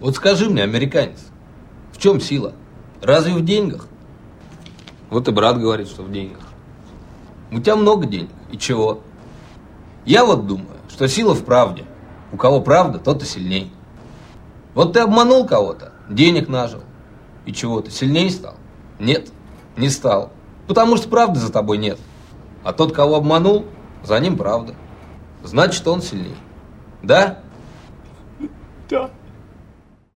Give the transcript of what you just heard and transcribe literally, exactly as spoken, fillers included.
Вот скажи мне, американец, в чем сила? Разве в деньгах? Вот и брат говорит, что в деньгах. У тебя много денег, и чего? Я вот думаю, что сила в правде. У кого правда, тот и сильней. Вот ты обманул кого-то, денег нажил. И чего, ты сильнее стал? Нет, не стал. Потому что правды за тобой нет. А тот, кого обманул, за ним правда. Значит, он сильней. Да? Да.